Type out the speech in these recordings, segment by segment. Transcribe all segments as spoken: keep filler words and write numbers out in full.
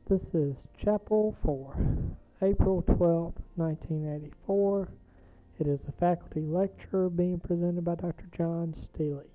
This is Chapel for April twelfth, nineteen eighty-four. It is a faculty lecture being presented by Doctor John Steely.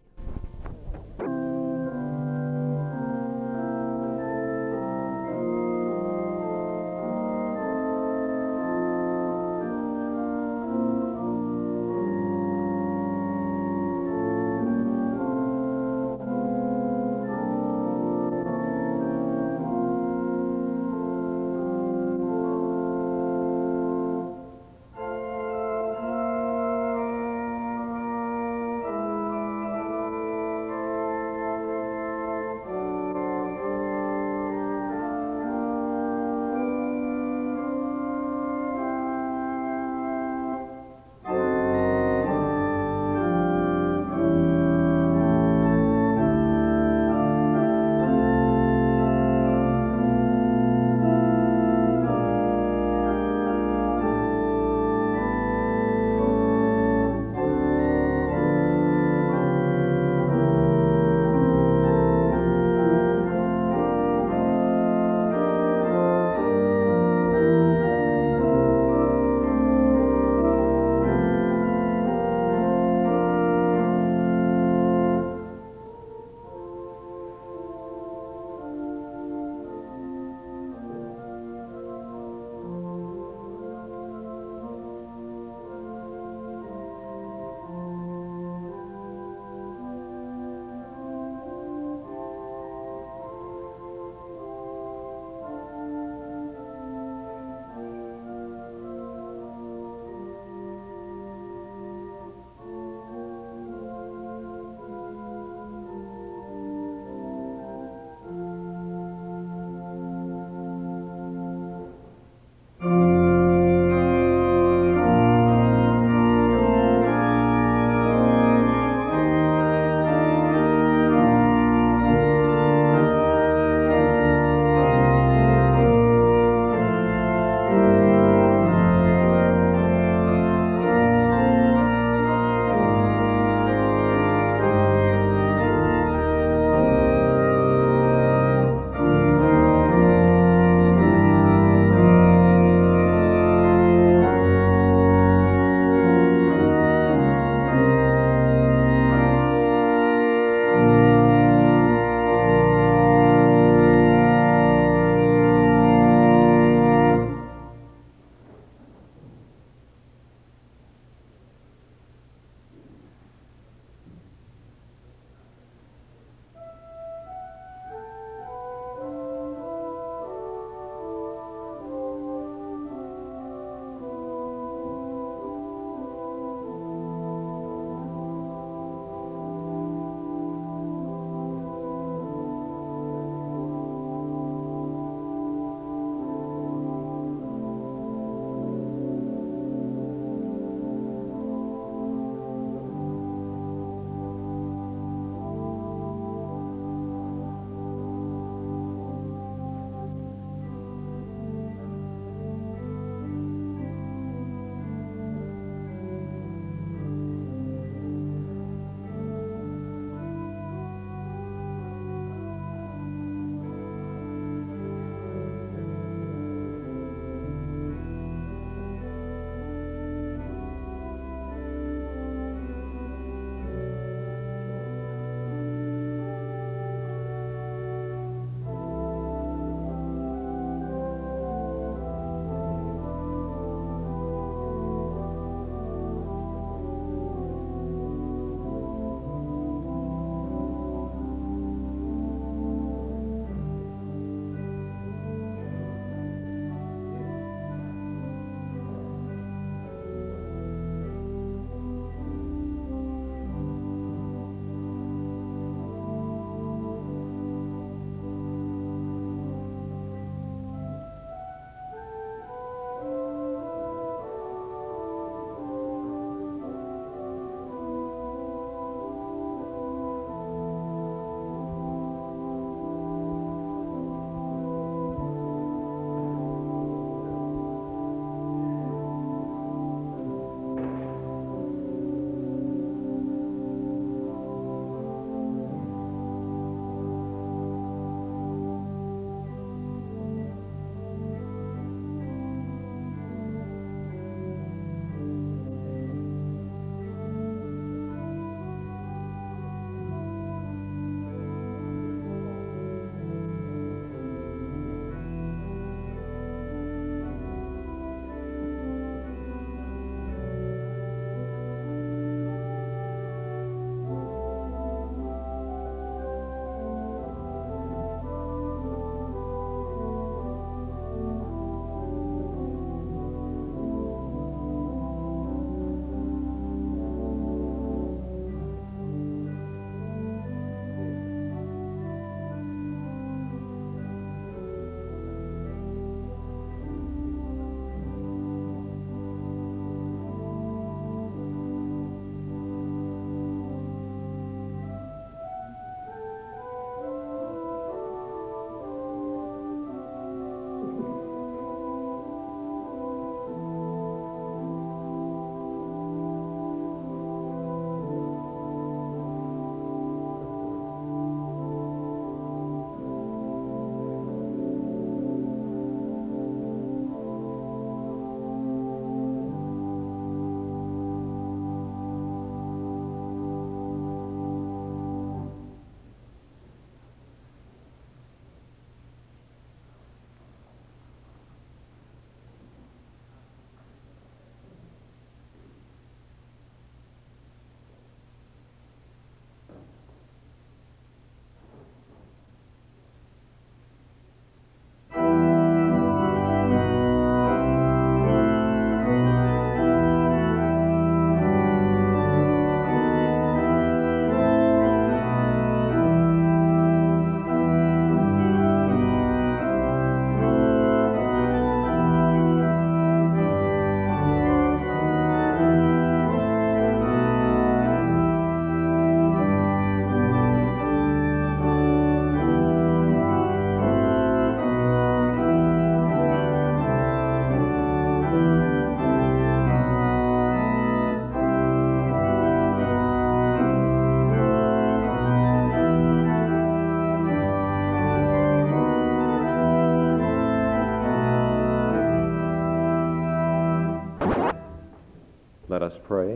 Let us pray.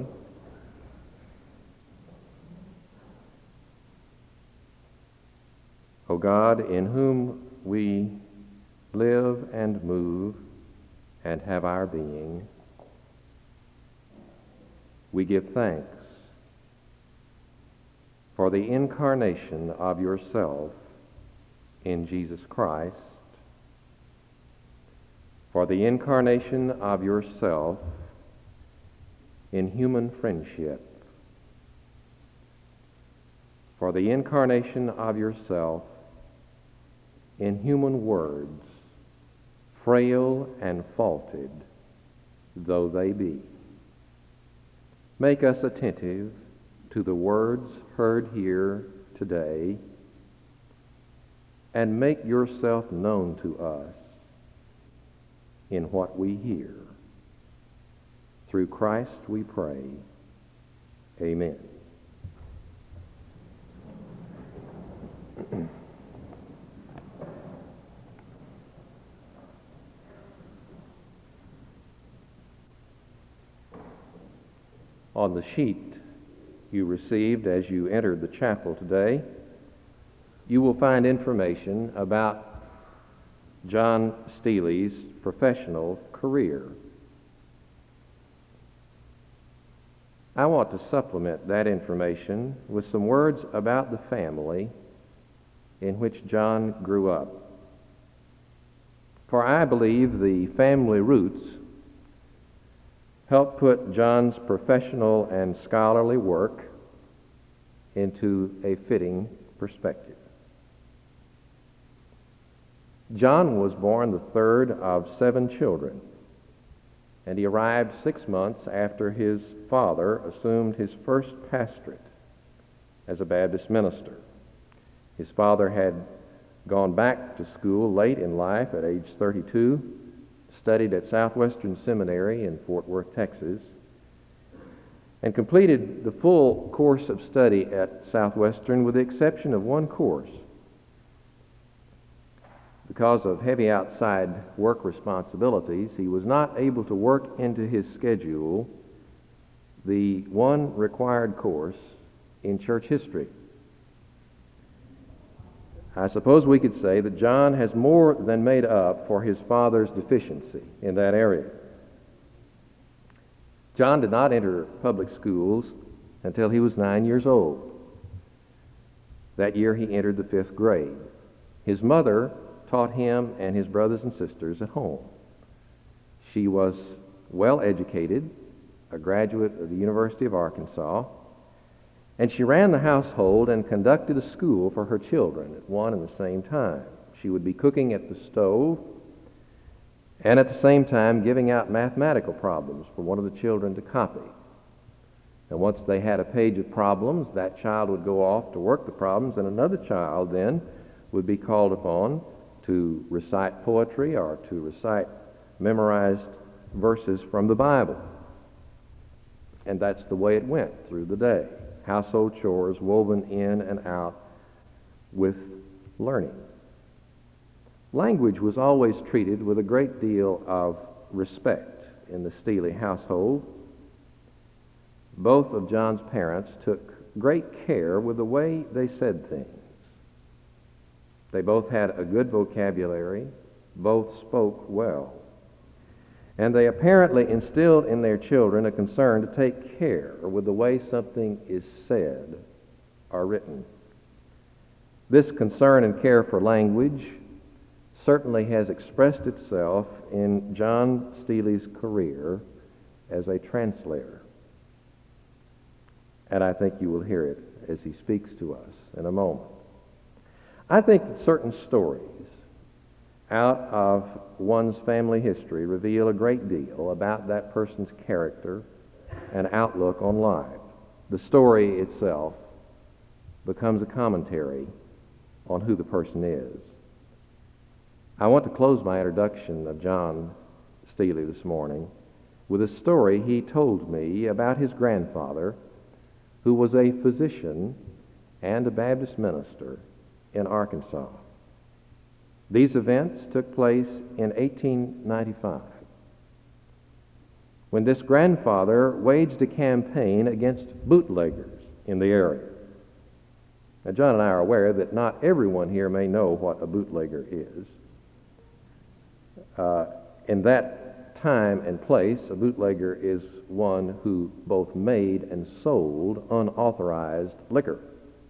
O God, in whom we live and move and have our being, we give thanks for the incarnation of yourself in Jesus Christ, for the incarnation of yourself in human friendship, for the incarnation of yourself in human words, frail and faulted though they be. Make us attentive to the words heard here today, and make yourself known to us in what we hear. Through Christ we pray. Amen. On the sheet you received as you entered the chapel today, you will find information about John Steely's professional career. I want to supplement that information with some words about the family in which John grew up. For I believe the family roots help put John's professional and scholarly work into a fitting perspective. John was born the third of seven children, and he arrived six months after his father assumed his first pastorate as a Baptist minister. His father had gone back to school late in life at age thirty-two, studied at Southwestern Seminary in Fort Worth, Texas, and completed the full course of study at Southwestern with the exception of one course. Because of heavy outside work responsibilities, he was not able to work into his schedule the one required course in church history. I suppose we could say that John has more than made up for his father's deficiency in that area. John did not enter public schools until he was nine years old. That year he entered the fifth grade. His mother taught him and his brothers and sisters at home. She was well educated, a graduate of the University of Arkansas, and she ran the household and conducted a school for her children at one and the same time. She would be cooking at the stove and at the same time giving out mathematical problems for one of the children to copy. And once they had a page of problems, that child would go off to work the problems, and another child then would be called upon to recite poetry or to recite memorized verses from the Bible. And that's the way it went through the day. Household chores woven in and out with learning. Language was always treated with a great deal of respect in the Steely household. Both of John's parents took great care with the way they said things. They both had a good vocabulary, both spoke well, and they apparently instilled in their children a concern to take care with the way something is said or written. This concern and care for language certainly has expressed itself in John Steely's career as a translator. And I think you will hear it as he speaks to us in a moment. I think that certain stories out of one's family history reveal a great deal about that person's character and outlook on life. The story itself becomes a commentary on who the person is. I want to close my introduction of John Steely this morning with a story he told me about his grandfather, who was a physician and a Baptist minister in Arkansas. These events took place in eighteen ninety-five. when this grandfather waged a campaign against bootleggers in the area. Now, John and I are aware that not everyone here may know what a bootlegger is. Uh, in that time and place, a bootlegger is one who both made and sold unauthorized liquor.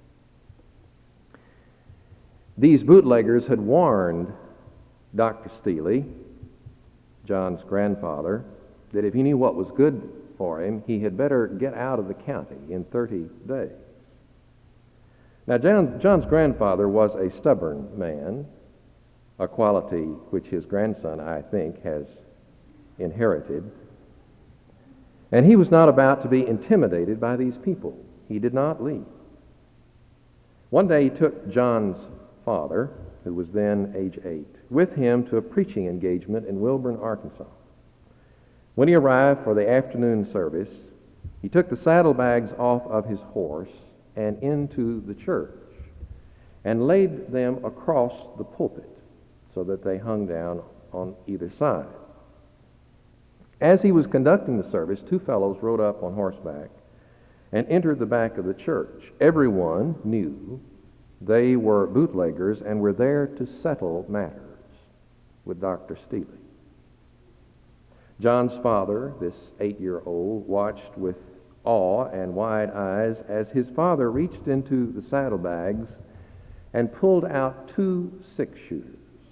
These bootleggers had warned Doctor Steely, John's grandfather, that if he knew what was good for him, he had better get out of the county in thirty days. Now, John, John's grandfather was a stubborn man, a quality which his grandson, I think, has inherited. And he was not about to be intimidated by these people. He did not leave. One day he took John's father, who was then age eight, with him to a preaching engagement in Wilburn, Arkansas. When he arrived for the afternoon service, he took the saddlebags off of his horse and into the church and laid them across the pulpit so that they hung down on either side. As he was conducting the service, two fellows rode up on horseback and entered the back of the church. Everyone knew they were bootleggers and were there to settle matters with Doctor Steely. John's father, this eight-year-old, watched with awe and wide eyes as his father reached into the saddlebags and pulled out two six-shooters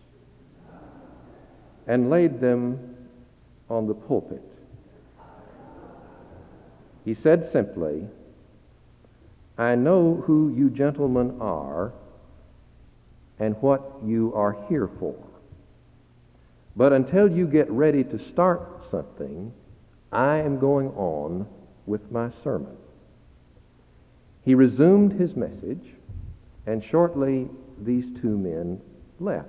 and laid them on the pulpit. He said simply, "I know who you gentlemen are and what you are here for. But until you get ready to start something, I am going on with my sermon." He resumed his message, and shortly these two men left.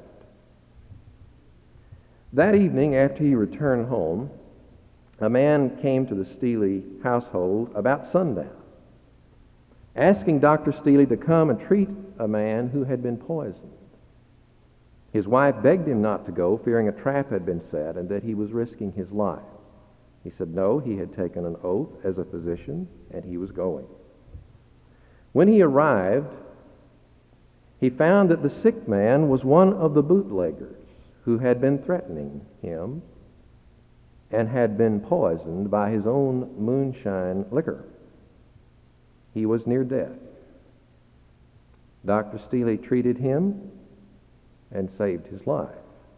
That evening, after he returned home, a man came to the Steely household about sundown, asking Doctor Steely to come and treat a man who had been poisoned. His wife begged him not to go, fearing a trap had been set and that he was risking his life. He said no, he had taken an oath as a physician, and he was going. When he arrived, he found that the sick man was one of the bootleggers who had been threatening him and had been poisoned by his own moonshine liquor. He was near death. Doctor Steely treated him and saved his life.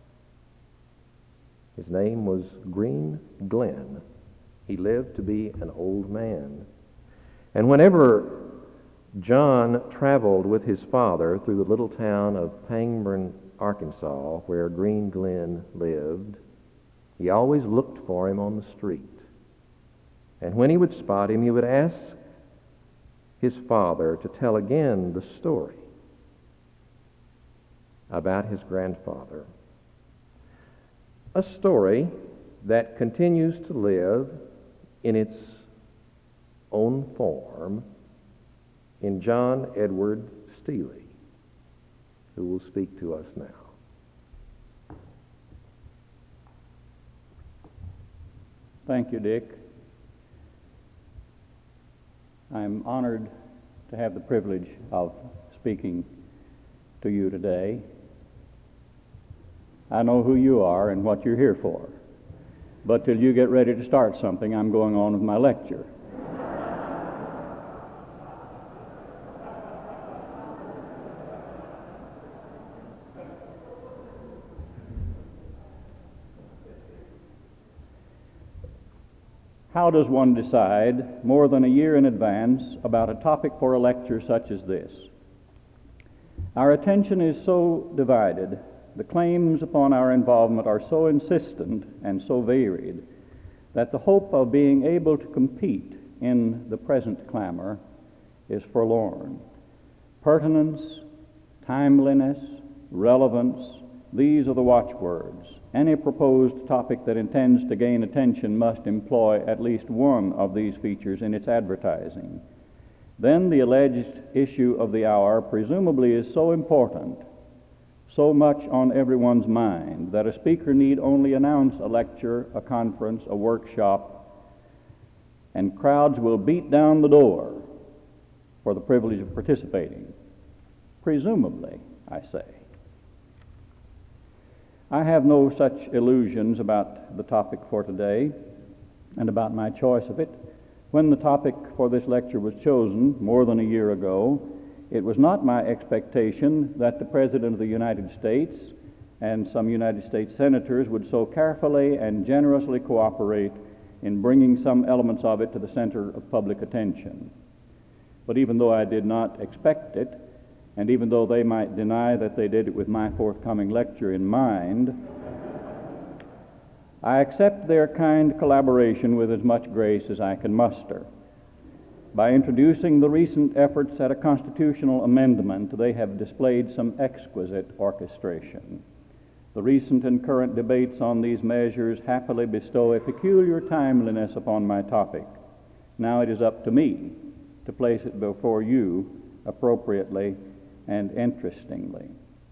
His name was Green Glenn. He lived to be an old man. And whenever John traveled with his father through the little town of Pangburn, Arkansas, where Green Glenn lived, he always looked for him on the street. And when he would spot him, he would ask his father to tell again the story about his grandfather. A story that continues to live in its own form in John Edward Steely, who will speak to us now. Thank you, Dick. I'm honored to have the privilege of speaking to you today. I know who you are and what you're here for, but till you get ready to start something, I'm going on with my lecture. How does one decide more than a year in advance about a topic for a lecture such as this? Our attention is so divided, the claims upon our involvement are so insistent and so varied, that the hope of being able to compete in the present clamor is forlorn. Pertinence, timeliness, relevance, these are the watchwords. Any proposed topic that intends to gain attention must employ at least one of these features in its advertising. Then the alleged issue of the hour presumably is so important, so much on everyone's mind, that a speaker need only announce a lecture, a conference, a workshop, and crowds will beat down the door for the privilege of participating. Presumably, I say. I have no such illusions about the topic for today and about my choice of it. When the topic for this lecture was chosen more than a year ago, it was not my expectation that the President of the United States and some United States senators would so carefully and generously cooperate in bringing some elements of it to the center of public attention. But even though I did not expect it, and even though they might deny that they did it with my forthcoming lecture in mind, I accept their kind collaboration with as much grace as I can muster. By introducing the recent efforts at a constitutional amendment, they have displayed some exquisite orchestration. The recent and current debates on these measures happily bestow a peculiar timeliness upon my topic. Now it is up to me to place it before you appropriately and interestingly.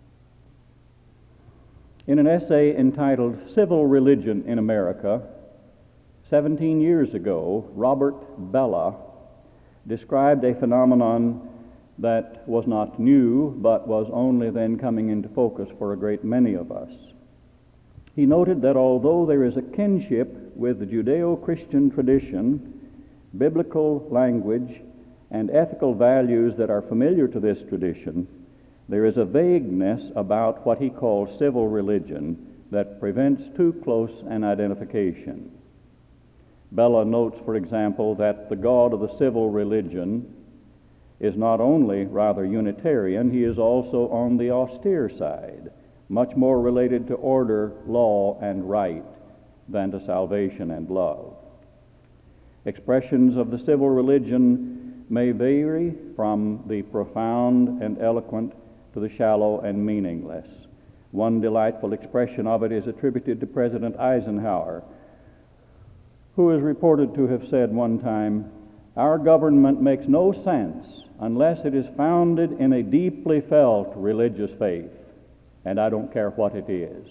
In an essay entitled Civil Religion in America, seventeen years ago, Robert Bellah described a phenomenon that was not new, but was only then coming into focus for a great many of us. He noted that although there is a kinship with the Judeo-Christian tradition, biblical language, and ethical values that are familiar to this tradition, there is a vagueness about what he calls civil religion that prevents too close an identification. Bellah notes, for example, that the God of the civil religion is not only rather Unitarian, he is also on the austere side, much more related to order, law, and right than to salvation and love. Expressions of the civil religion may vary from the profound and eloquent to the shallow and meaningless. One delightful expression of it is attributed to President Eisenhower, who is reported to have said one time, "Our government makes no sense unless it is founded in a deeply felt religious faith, and I don't care what it is."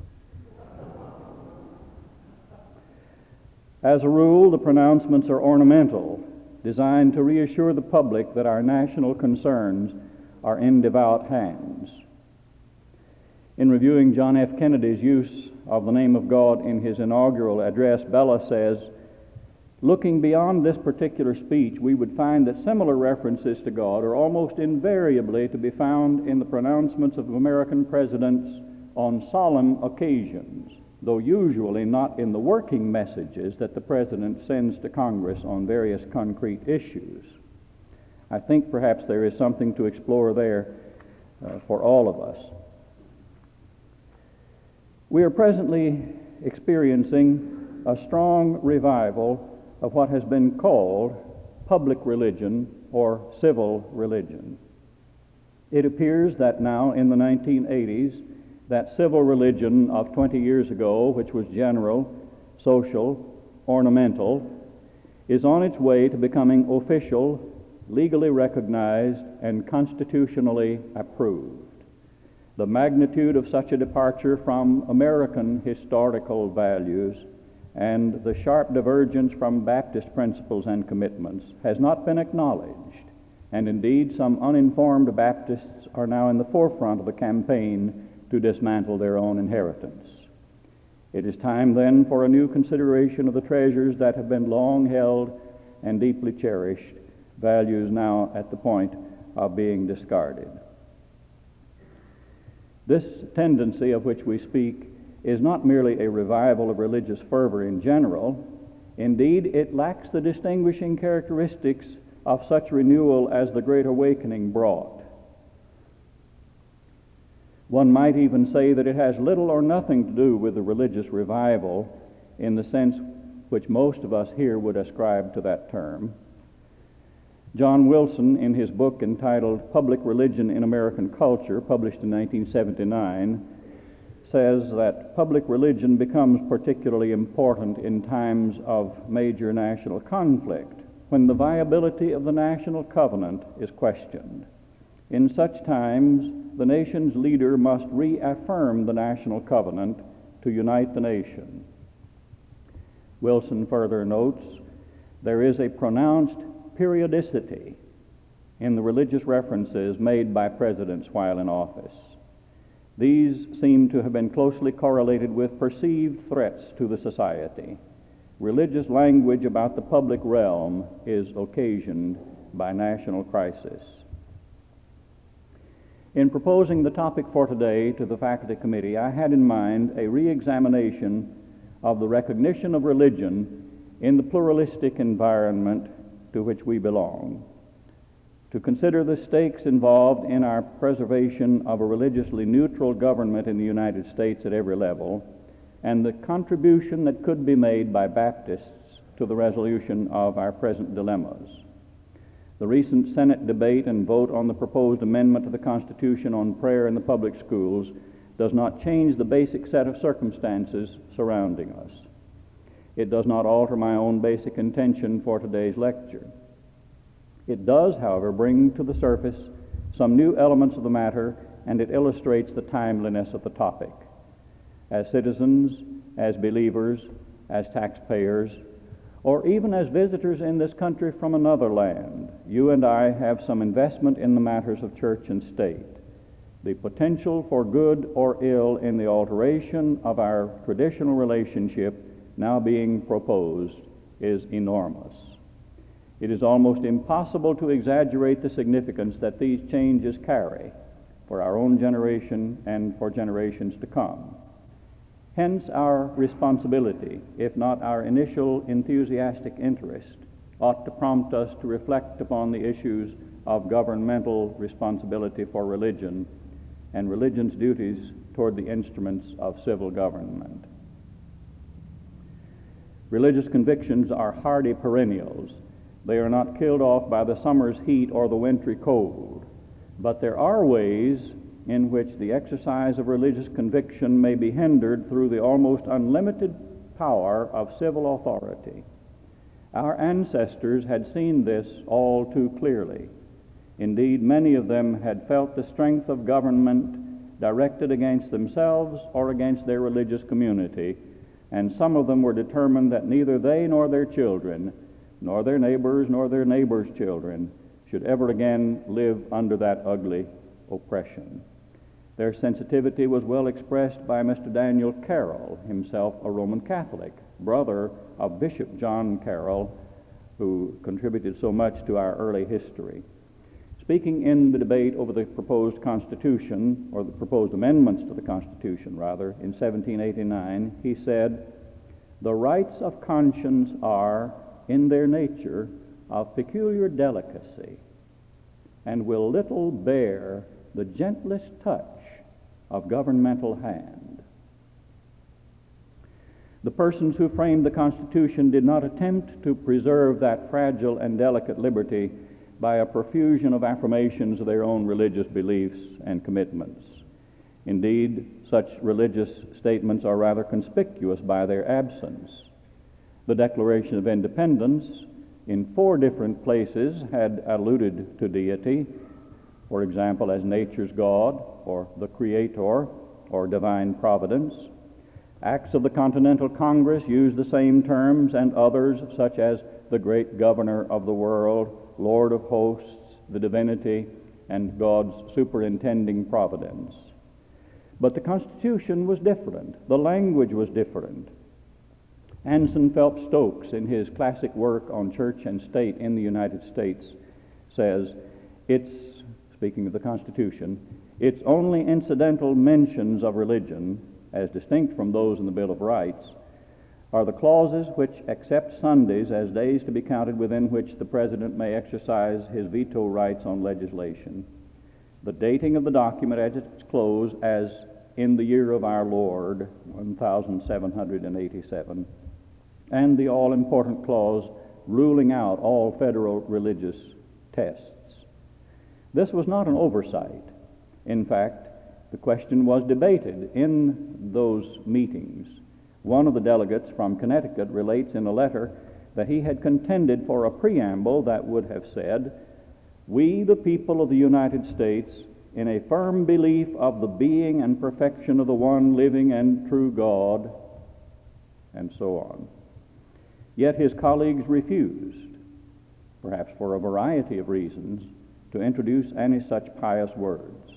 As a rule, the pronouncements are ornamental, designed to reassure the public that our national concerns are in devout hands. In reviewing John F. Kennedy's use of the name of God in his inaugural address, Bellah says, "Looking beyond this particular speech, we would find that similar references to God are almost invariably to be found in the pronouncements of American presidents on solemn occasions, though usually not in the working messages that the president sends to Congress on various concrete issues." I think perhaps there is something to explore there uh, for all of us. We are presently experiencing a strong revival of what has been called public religion or civil religion. It appears that now in the nineteen eighties, that civil religion of twenty years ago, which was general, social, ornamental, is on its way to becoming official, legally recognized, and constitutionally approved. The magnitude of such a departure from American historical values and the sharp divergence from Baptist principles and commitments has not been acknowledged, and indeed some uninformed Baptists are now in the forefront of the campaign to dismantle their own inheritance. It is time then for a new consideration of the treasures that have been long held and deeply cherished, values now at the point of being discarded. This tendency of which we speak is not merely a revival of religious fervor in general. Indeed, it lacks the distinguishing characteristics of such renewal as the Great Awakening brought. One might even say that it has little or nothing to do with the religious revival in the sense which most of us here would ascribe to that term. John Wilson, in his book entitled Public Religion in American Culture, published in nineteen seventy-nine, says that public religion becomes particularly important in times of major national conflict, when the viability of the national covenant is questioned. In such times, the nation's leader must reaffirm the national covenant to unite the nation. Wilson further notes, there is a pronounced periodicity in the religious references made by presidents while in office. These seem to have been closely correlated with perceived threats to the society. Religious language about the public realm is occasioned by national crisis. In proposing the topic for today to the faculty committee, I had in mind a re-examination of the recognition of religion in the pluralistic environment to which we belong, to consider the stakes involved in our preservation of a religiously neutral government in the United States at every level, and the contribution that could be made by Baptists to the resolution of our present dilemmas. The recent Senate debate and vote on the proposed amendment to the Constitution on prayer in the public schools does not change the basic set of circumstances surrounding us. It does not alter my own basic intention for today's lecture. It does, however, bring to the surface some new elements of the matter, and it illustrates the timeliness of the topic. As citizens, as believers, as taxpayers, or even as visitors in this country from another land, you and I have some investment in the matters of church and state. The potential for good or ill in the alteration of our traditional relationship now being proposed is enormous. It is almost impossible to exaggerate the significance that these changes carry for our own generation and for generations to come. Hence, our responsibility, if not our initial enthusiastic interest, ought to prompt us to reflect upon the issues of governmental responsibility for religion and religion's duties toward the instruments of civil government. Religious convictions are hardy perennials. They are not killed off by the summer's heat or the wintry cold, but there are ways in which the exercise of religious conviction may be hindered through the almost unlimited power of civil authority. Our ancestors had seen this all too clearly. Indeed, many of them had felt the strength of government directed against themselves or against their religious community, and some of them were determined that neither they nor their children, nor their neighbors nor their neighbors' children, should ever again live under that ugly oppression. Their sensitivity was well expressed by Mister Daniel Carroll, himself a Roman Catholic, brother of Bishop John Carroll, who contributed so much to our early history. Speaking in the debate over the proposed Constitution, or the proposed amendments to the Constitution, rather, in seventeen eighty-nine, he said, "The rights of conscience are, in their nature, of peculiar delicacy, and will little bear the gentlest touch of governmental hand." The persons who framed the Constitution did not attempt to preserve that fragile and delicate liberty by a profusion of affirmations of their own religious beliefs and commitments. Indeed, such religious statements are rather conspicuous by their absence. The Declaration of Independence, in four different places, had alluded to deity, for example, as nature's God, or the Creator, or divine providence. Acts of the Continental Congress used the same terms, and others, such as the great governor of the world, Lord of hosts, the divinity, and God's superintending providence. But the Constitution was different. The language was different. Anson Phelps Stokes, in his classic work on church and state in the United States, says, it's, speaking of the Constitution, its only incidental mentions of religion, as distinct from those in the Bill of Rights, are the clauses which accept Sundays as days to be counted within which the President may exercise his veto rights on legislation, the dating of the document at its close as in the year of our Lord, one thousand seven hundred eighty-seven, and the all-important clause ruling out all federal religious tests. This was not an oversight. In fact, the question was debated in those meetings. One of the delegates from Connecticut relates in a letter that he had contended for a preamble that would have said, "We, the people of the United States, in a firm belief of the being and perfection of the one living and true God," and so on. Yet his colleagues refused, perhaps for a variety of reasons, to introduce any such pious words.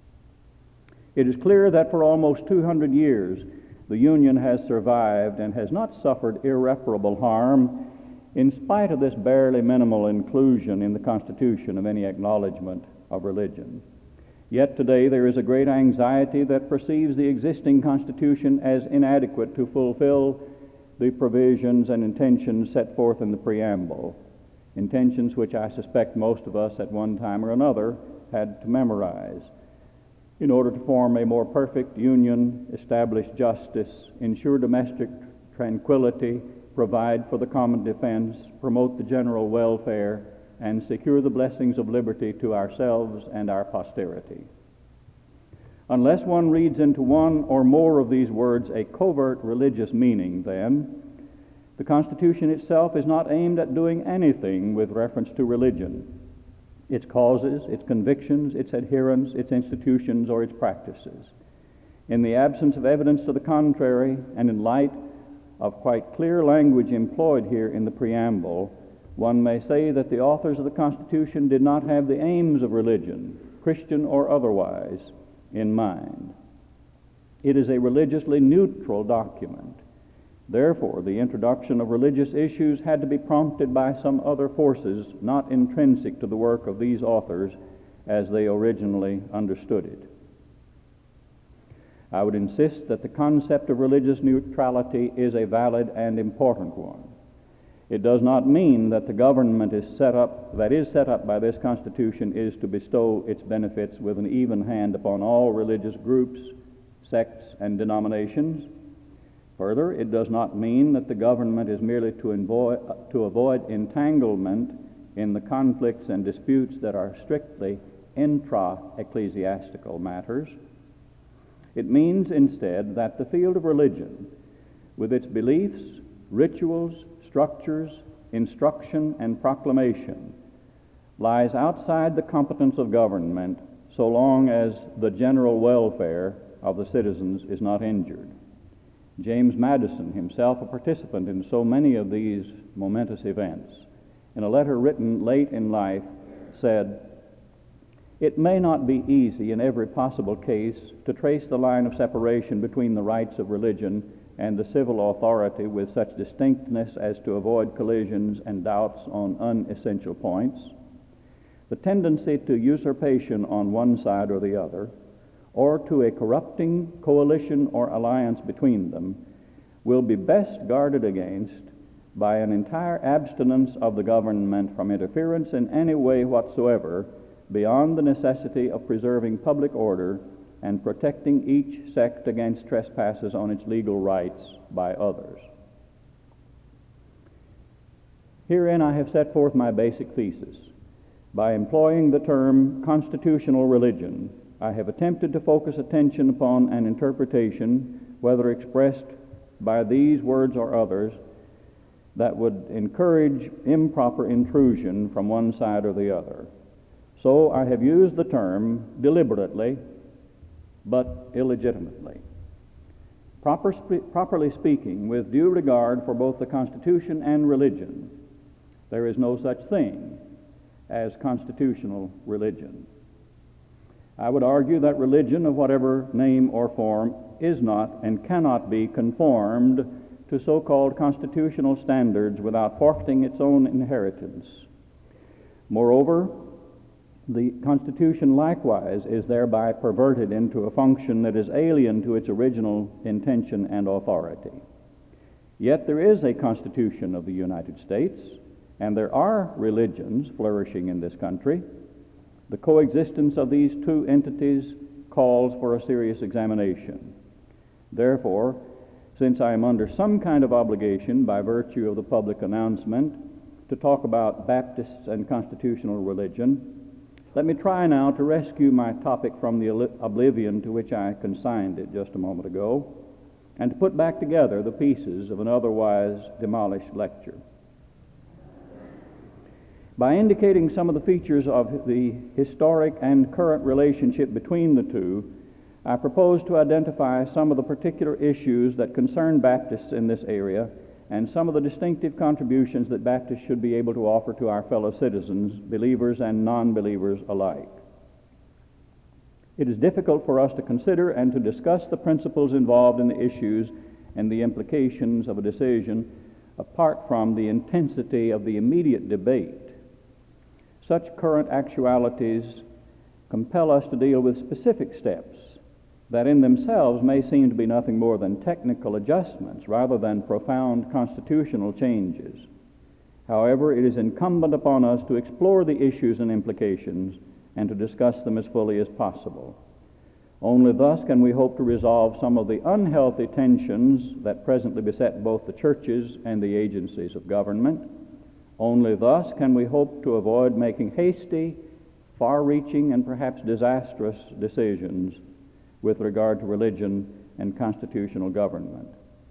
It is clear that for almost two hundred years, the Union has survived and has not suffered irreparable harm in spite of this barely minimal inclusion in the Constitution of any acknowledgement of religion. Yet today there is a great anxiety that perceives the existing Constitution as inadequate to fulfill the provisions and intentions set forth in the preamble, intentions which I suspect most of us at one time or another had to memorize in order to form a more perfect union, establish justice, ensure domestic tranquility, provide for the common defense, promote the general welfare, and secure the blessings of liberty to ourselves and our posterity. Unless one reads into one or more of these words a covert religious meaning, then, the Constitution itself is not aimed at doing anything with reference to religion, its causes, its convictions, its adherents, its institutions, or its practices. In the absence of evidence to the contrary, and in light of quite clear language employed here in the preamble, one may say that the authors of the Constitution did not have the aims of religion, Christian or otherwise, in mind. It is a religiously neutral document. Therefore, the introduction of religious issues had to be prompted by some other forces not intrinsic to the work of these authors as they originally understood it. I would insist that the concept of religious neutrality is a valid and important one. It does not mean that the government is set up, that is set up by this Constitution is to bestow its benefits with an even hand upon all religious groups, sects, and denominations. Further, it does not mean that the government is merely to avoid, to avoid entanglement in the conflicts and disputes that are strictly intra-ecclesiastical matters. It means instead that the field of religion, with its beliefs, rituals, structures, instruction, and proclamation, lies outside the competence of government so long as the general welfare of the citizens is not injured. James Madison, himself a participant in so many of these momentous events, in a letter written late in life, said, "It may not be easy in every possible case to trace the line of separation between the rights of religion and the civil authority with such distinctness as to avoid collisions and doubts on unessential points. The tendency to usurpation on one side or the other, or to a corrupting coalition or alliance between them, will be best guarded against by an entire abstinence of the government from interference in any way whatsoever beyond the necessity of preserving public order and protecting each sect against trespasses on its legal rights by others." Herein I have set forth my basic thesis. By employing the term constitutional religion, I have attempted to focus attention upon an interpretation, whether expressed by these words or others, that would encourage improper intrusion from one side or the other. So I have used the term deliberately, but illegitimately. Proper spe- properly speaking, with due regard for both the Constitution and religion, there is no such thing as constitutional religion. I would argue that religion of whatever name or form is not and cannot be conformed to so-called constitutional standards without forfeiting its own inheritance. Moreover, the Constitution likewise is thereby perverted into a function that is alien to its original intention and authority. Yet there is a Constitution of the United States, and there are religions flourishing in this country. The coexistence of these two entities calls for a serious examination. Therefore, since I am under some kind of obligation by virtue of the public announcement to talk about Baptists and constitutional religion, let me try now to rescue my topic from the oblivion to which I consigned it just a moment ago, and to put back together the pieces of an otherwise demolished lecture. By indicating some of the features of the historic and current relationship between the two, I propose to identify some of the particular issues that concern Baptists in this area and some of the distinctive contributions that Baptists should be able to offer to our fellow citizens, believers and non-believers alike. It is difficult for us to consider and to discuss the principles involved in the issues and the implications of a decision apart from the intensity of the immediate debate. Such current actualities compel us to deal with specific steps that in themselves may seem to be nothing more than technical adjustments rather than profound constitutional changes. However, it is incumbent upon us to explore the issues and implications and to discuss them as fully as possible. Only thus can we hope to resolve some of the unhealthy tensions that presently beset both the churches and the agencies of government. Only thus can we hope to avoid making hasty, far-reaching, and perhaps disastrous decisions with regard to religion and constitutional government.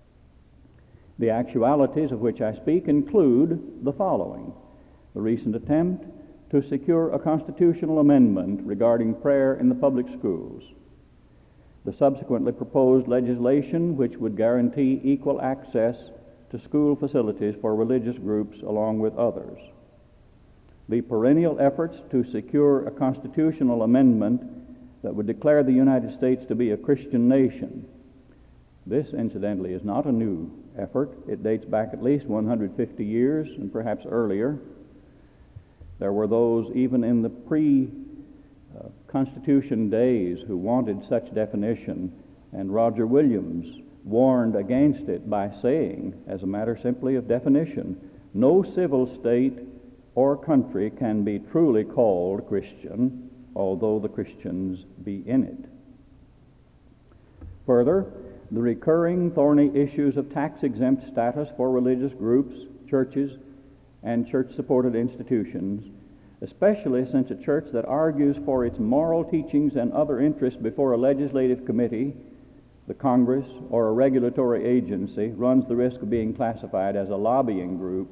The actualities of which I speak include the following: the recent attempt to secure a constitutional amendment regarding prayer in the public schools, the subsequently proposed legislation which would guarantee equal access to school facilities for religious groups along with others, the perennial efforts to secure a constitutional amendment that would declare the United States to be a Christian nation. This, incidentally, is not a new effort. It dates back at least one hundred fifty years and perhaps earlier. There were those even in the pre-Constitution days who wanted such definition, and Roger Williams warned against it by saying, as a matter simply of definition, no civil state or country can be truly called Christian, although the Christians be in it. Further, the recurring thorny issues of tax-exempt status for religious groups, churches, and church-supported institutions, especially since a church that argues for its moral teachings and other interests before a legislative committee, the Congress, or a regulatory agency, runs the risk of being classified as a lobbying group.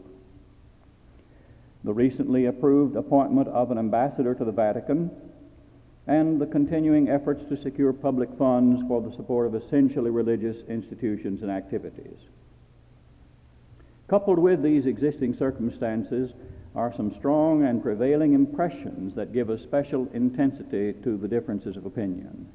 The recently approved appointment of an ambassador to the Vatican, and the continuing efforts to secure public funds for the support of essentially religious institutions and activities. Coupled with these existing circumstances are some strong and prevailing impressions that give a special intensity to the differences of opinion.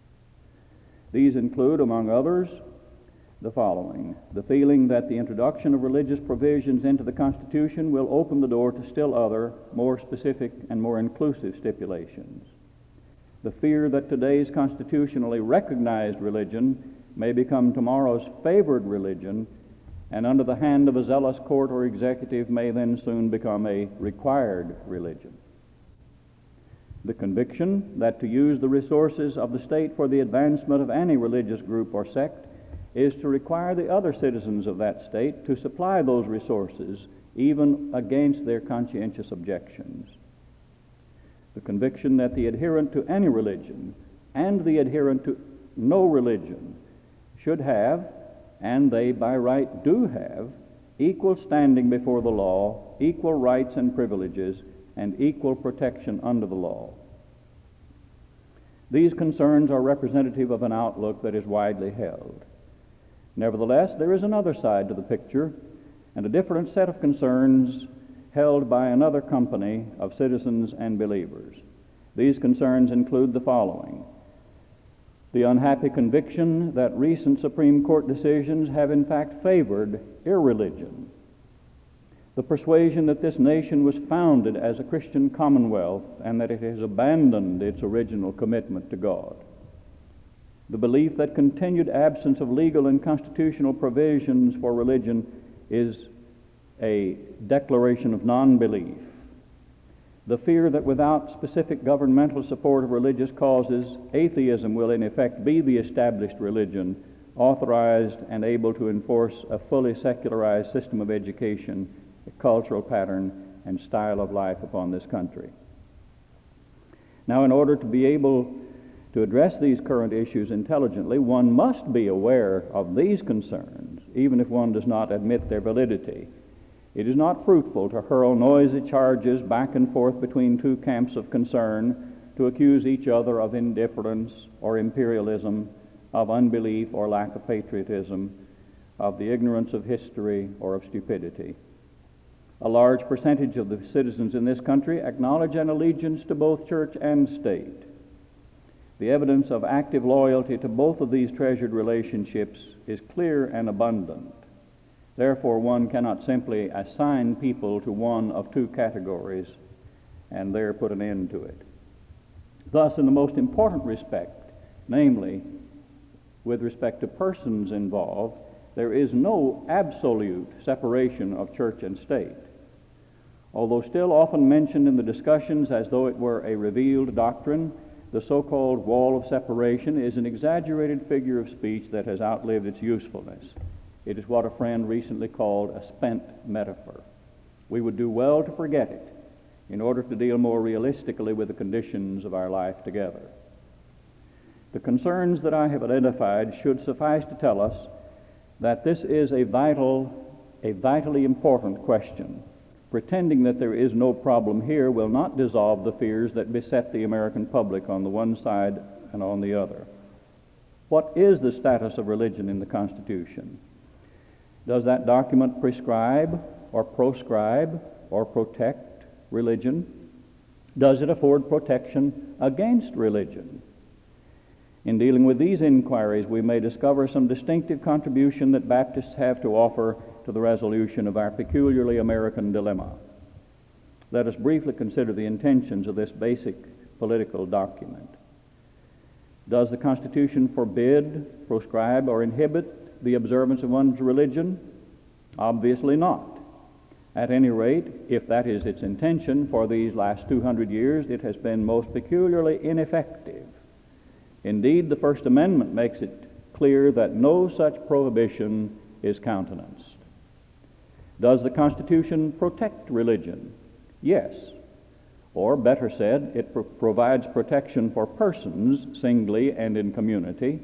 These include, among others, the following: the feeling that the introduction of religious provisions into the Constitution will open the door to still other, more specific and more inclusive stipulations; the fear that today's constitutionally recognized religion may become tomorrow's favored religion, and under the hand of a zealous court or executive may then soon become a required religion; the conviction that to use the resources of the state for the advancement of any religious group or sect is to require the other citizens of that state to supply those resources even against their conscientious objections; the conviction that the adherent to any religion and the adherent to no religion should have, and they by right do have, equal standing before the law, equal rights and privileges, and equal protection under the law. These concerns are representative of an outlook that is widely held. Nevertheless, there is another side to the picture, and a different set of concerns held by another company of citizens and believers. These concerns include the following: the unhappy conviction that recent Supreme Court decisions have in fact favored irreligion; the persuasion that this nation was founded as a Christian commonwealth and that it has abandoned its original commitment to God; the belief that continued absence of legal and constitutional provisions for religion is a declaration of non-belief; the fear that without specific governmental support of religious causes, atheism will in effect be the established religion, authorized and able to enforce a fully secularized system of education, a cultural pattern, and style of life upon this country. Now, in order to be able to address these current issues intelligently, one must be aware of these concerns, even if one does not admit their validity. It is not fruitful to hurl noisy charges back and forth between two camps of concern, to accuse each other of indifference or imperialism, of unbelief or lack of patriotism, of the ignorance of history or of stupidity. A large percentage of the citizens in this country acknowledge an allegiance to both church and state. The evidence of active loyalty to both of these treasured relationships is clear and abundant. Therefore, one cannot simply assign people to one of two categories and there put an end to it. Thus, in the most important respect, namely, with respect to persons involved, there is no absolute separation of church and state. Although still often mentioned in the discussions as though it were a revealed doctrine, the so-called wall of separation is an exaggerated figure of speech that has outlived its usefulness. It is what a friend recently called a spent metaphor. We would do well to forget it in order to deal more realistically with the conditions of our life together. The concerns that I have identified should suffice to tell us that this is a vital, a vitally important question. Pretending that there is no problem here will not dissolve the fears that beset the American public on the one side and on the other. What is the status of religion in the Constitution? Does that document prescribe or proscribe or protect religion? Does it afford protection against religion? In dealing with these inquiries, we may discover some distinctive contribution that Baptists have to offer to the resolution of our peculiarly American dilemma. Let us briefly consider the intentions of this basic political document. Does the Constitution forbid, proscribe, or inhibit the observance of one's religion? Obviously not. At any rate, if that is its intention, for these last two hundred years it has been most peculiarly ineffective. Indeed, the First Amendment makes it clear that no such prohibition is countenanced. Does the Constitution protect religion? Yes. Or better said, it pro- provides protection for persons singly and in community.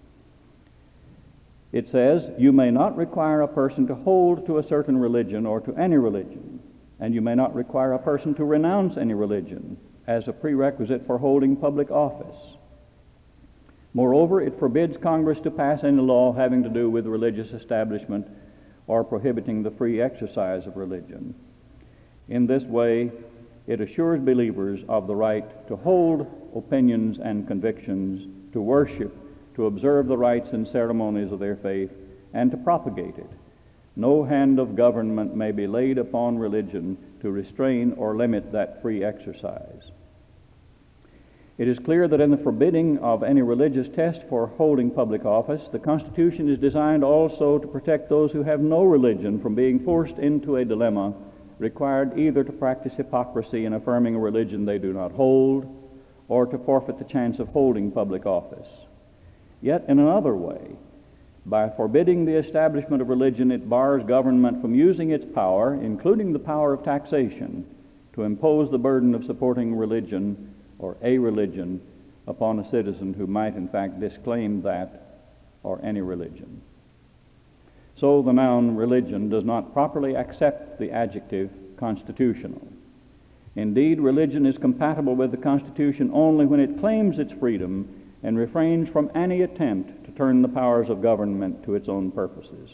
It says, you may not require a person to hold to a certain religion or to any religion, and you may not require a person to renounce any religion as a prerequisite for holding public office. Moreover, it forbids Congress to pass any law having to do with religious establishment or prohibiting the free exercise of religion. In this way, it assures believers of the right to hold opinions and convictions, to worship, to observe the rites and ceremonies of their faith, and to propagate it. No hand of government may be laid upon religion to restrain or limit that free exercise. It is clear that in the forbidding of any religious test for holding public office, the Constitution is designed also to protect those who have no religion from being forced into a dilemma, required either to practice hypocrisy in affirming a religion they do not hold, or to forfeit the chance of holding public office. Yet in another way, by forbidding the establishment of religion, it bars government from using its power, including the power of taxation, to impose the burden of supporting religion or a religion upon a citizen who might in fact disclaim that or any religion. So the noun religion does not properly accept the adjective constitutional. Indeed, religion is compatible with the Constitution only when it claims its freedom and refrains from any attempt to turn the powers of government to its own purposes.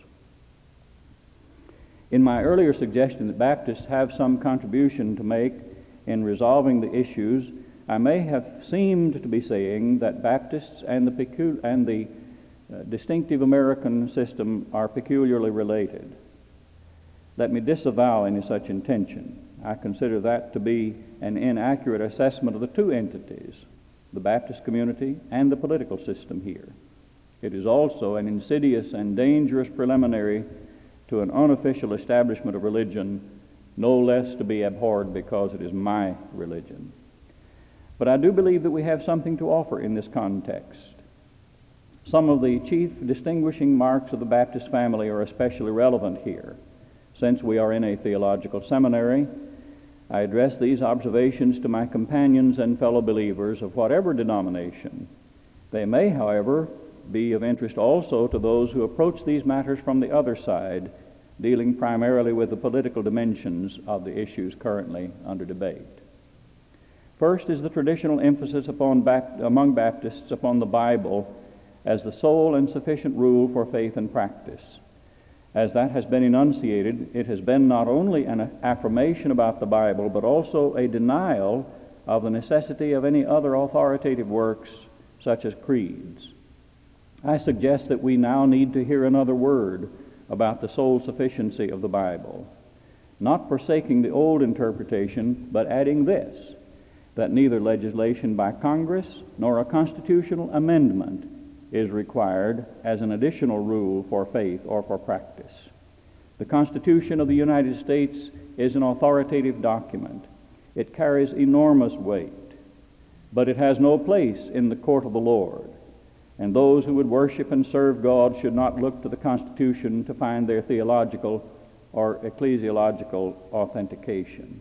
In my earlier suggestion that Baptists have some contribution to make in resolving the issues, I may have seemed to be saying that Baptists and the, pecu- and the uh, distinctive American system are peculiarly related. Let me disavow any such intention. I consider that to be an inaccurate assessment of the two entities, the Baptist community and the political system here. It is also an insidious and dangerous preliminary to an unofficial establishment of religion, no less to be abhorred because it is my religion. But I do believe that we have something to offer in this context. Some of the chief distinguishing marks of the Baptist family are especially relevant here. Since we are in a theological seminary, I address these observations to my companions and fellow believers of whatever denomination. They may, however, be of interest also to those who approach these matters from the other side, dealing primarily with the political dimensions of the issues currently under debate. First is the traditional emphasis upon Bapt- among Baptists upon the Bible as the sole and sufficient rule for faith and practice. As that has been enunciated, it has been not only an affirmation about the Bible, but also a denial of the necessity of any other authoritative works, such as creeds. I suggest that we now need to hear another word about the sole sufficiency of the Bible, not forsaking the old interpretation, but adding this, that neither legislation by Congress nor a constitutional amendment is required as an additional rule for faith or for practice. The Constitution of the United States is an authoritative document. It carries enormous weight, but it has no place in the court of the Lord, and those who would worship and serve God should not look to the Constitution to find their theological or ecclesiological authentication.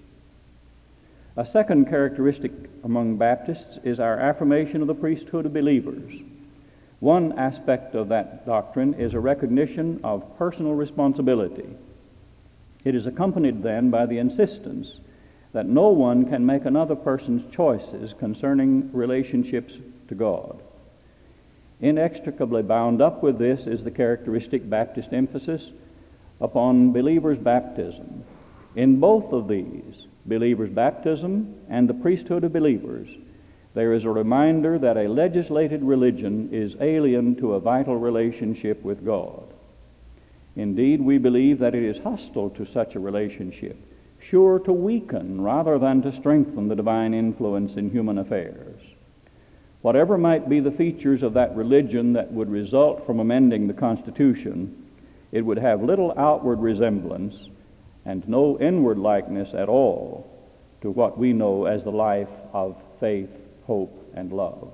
A second characteristic among Baptists is our affirmation of the priesthood of believers. One aspect of that doctrine is a recognition of personal responsibility. It is accompanied then by the insistence that no one can make another person's choices concerning relationships to God. Inextricably bound up with this is the characteristic Baptist emphasis upon believers' baptism. In both of these, believers' baptism and the priesthood of believers, there is a reminder that a legislated religion is alien to a vital relationship with God. Indeed, we believe that it is hostile to such a relationship, sure to weaken rather than to strengthen the divine influence in human affairs. Whatever might be the features of that religion that would result from amending the Constitution, it would have little outward resemblance and no inward likeness at all to what we know as the life of faith, hope, and love.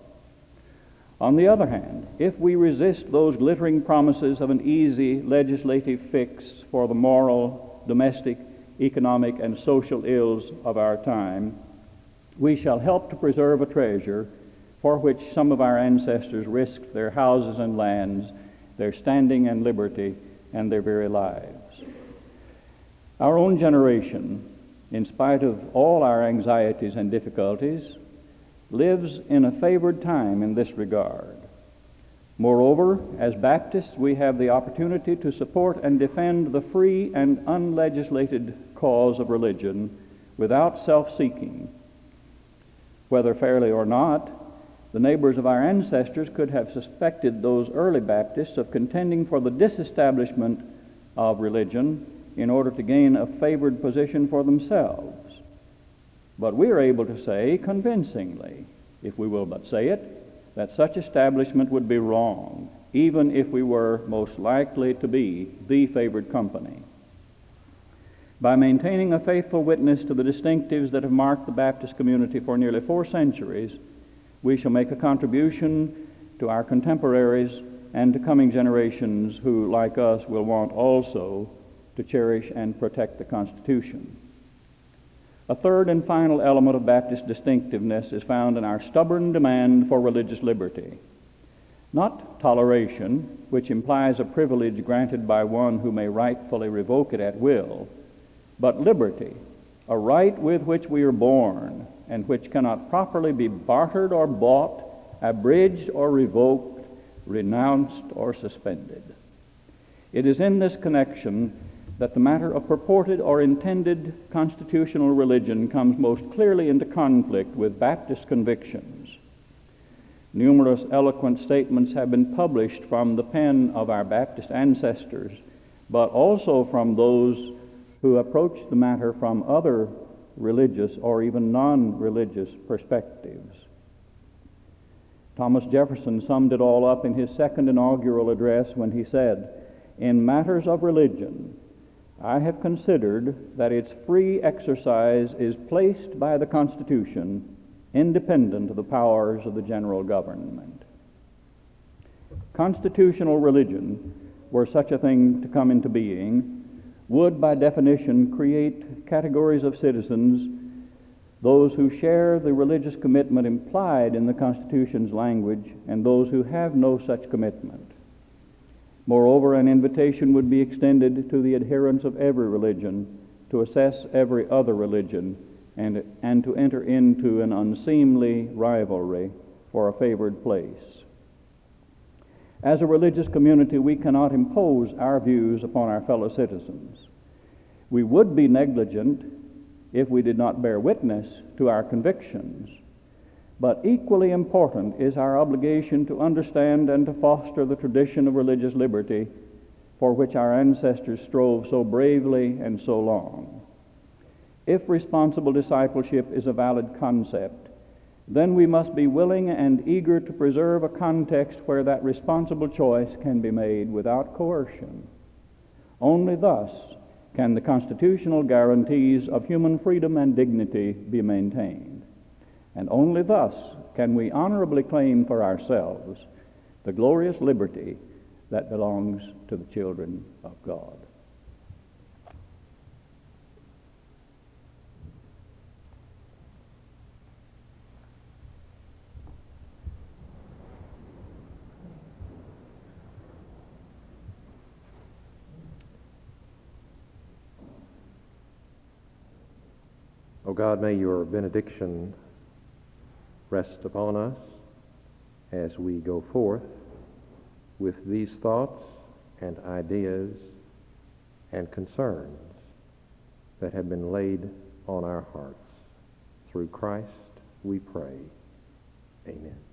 On the other hand, if we resist those glittering promises of an easy legislative fix for the moral, domestic, economic, and social ills of our time, we shall help to preserve a treasure for which some of our ancestors risked their houses and lands, their standing and liberty, and their very lives. Our own generation, in spite of all our anxieties and difficulties, lives in a favored time in this regard. Moreover, as Baptists, we have the opportunity to support and defend the free and unlegislated cause of religion without self-seeking. Whether fairly or not, the neighbors of our ancestors could have suspected those early Baptists of contending for the disestablishment of religion in order to gain a favored position for themselves. But we are able to say convincingly, if we will but say it, that such establishment would be wrong, even if we were most likely to be the favored company. By maintaining a faithful witness to the distinctives that have marked the Baptist community for nearly four centuries, we shall make a contribution to our contemporaries and to coming generations who, like us, will want also to cherish and protect the Constitution. A third and final element of Baptist distinctiveness is found in our stubborn demand for religious liberty. Not toleration, which implies a privilege granted by one who may rightfully revoke it at will, but liberty, a right with which we are born and which cannot properly be bartered or bought, abridged or revoked, renounced or suspended. It is in this connection that the matter of purported or intended constitutional religion comes most clearly into conflict with Baptist convictions. Numerous eloquent statements have been published from the pen of our Baptist ancestors, but also from those who approach the matter from other religious or even non-religious perspectives. Thomas Jefferson summed it all up in his second inaugural address when he said, "In matters of religion, I have considered that its free exercise is placed by the Constitution independent of the powers of the general government." Constitutional religion, were such a thing to come into being, would by definition create categories of citizens, those who share the religious commitment implied in the Constitution's language and those who have no such commitment. Moreover, an invitation would be extended to the adherents of every religion to assess every other religion and, and to enter into an unseemly rivalry for a favored place. As a religious community, we cannot impose our views upon our fellow citizens. We would be negligent if we did not bear witness to our convictions. But equally important is our obligation to understand and to foster the tradition of religious liberty for which our ancestors strove so bravely and so long. If responsible discipleship is a valid concept, then we must be willing and eager to preserve a context where that responsible choice can be made without coercion. Only thus can the constitutional guarantees of human freedom and dignity be maintained. And only thus can we honorably claim for ourselves the glorious liberty that belongs to the children of God. O God, may your benediction rest upon us as we go forth with these thoughts and ideas and concerns that have been laid on our hearts. Through Christ we pray. Amen.